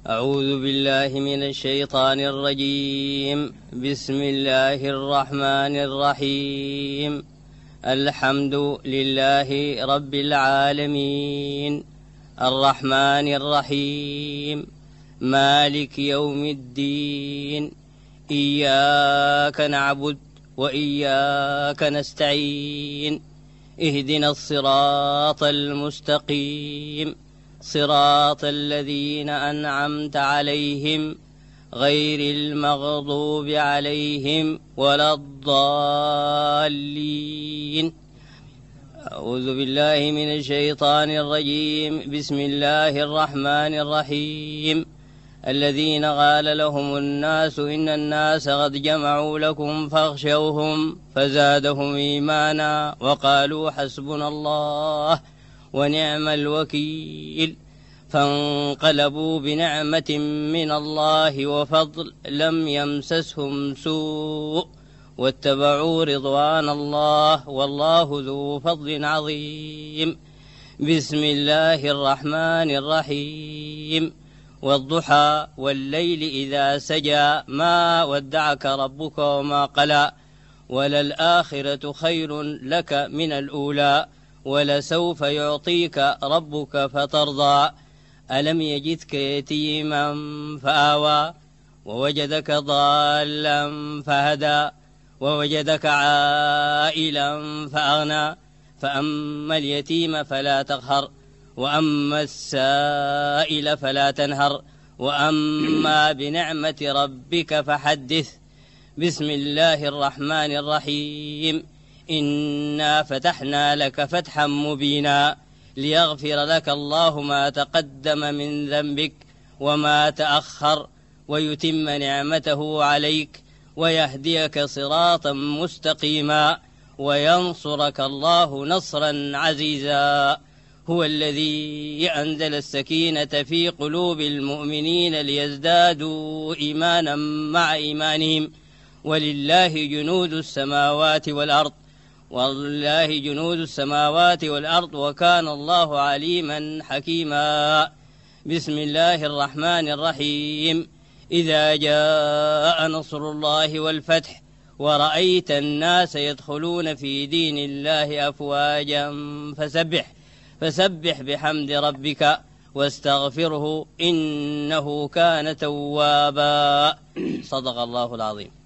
أعوذ بالله من الشيطان الرجيم. بسم الله الرحمن الرحيم. الحمد لله رب العالمين، الرحمن الرحيم، مالك يوم الدين، إياك نعبد وإياك نستعين، اهدنا الصراط المستقيم، صراط الذين أنعمت عليهم غير المغضوب عليهم ولا الضالين. أعوذ بالله من الشيطان الرجيم. بسم الله الرحمن الرحيم. الذين قال لهم الناس إن الناس قد جمعوا لكم فاخشوهم فزادهم إيمانا وقالوا حسبنا الله ونعم الوكيل، فانقلبوا بنعمة من الله وفضل لم يمسسهم سوء واتبعوا رضوان الله والله ذو فضل عظيم. بسم الله الرحمن الرحيم. والضحى والليل إذا سجى ما ودعك ربك وما قلى، وللآخرة خير لك من الأولى ولسوف يعطيك ربك فترضى. ألم يجدك يتيما فآوى ووجدك ضالا فهدى ووجدك عائلا فأغنى، فأما اليتيم فلا تقهر وأما السائل فلا تنهر وأما بنعمة ربك فحدث. بسم الله الرحمن الرحيم. إنا فتحنا لك فتحا مبينا ليغفر لك الله ما تقدم من ذنبك وما تأخر ويتم نعمته عليك ويهديك صراطا مستقيما وينصرك الله نصرا عزيزا. هو الذي أنزل السكينة في قلوب المؤمنين ليزدادوا إيمانا مع إيمانهم ولله جنود السماوات والأرض وكان الله عليما حكيما. بسم الله الرحمن الرحيم. إذا جاء نصر الله والفتح ورأيت الناس يدخلون في دين الله أفواجا فسبح بحمد ربك واستغفره إنه كان توابا. صدق الله العظيم.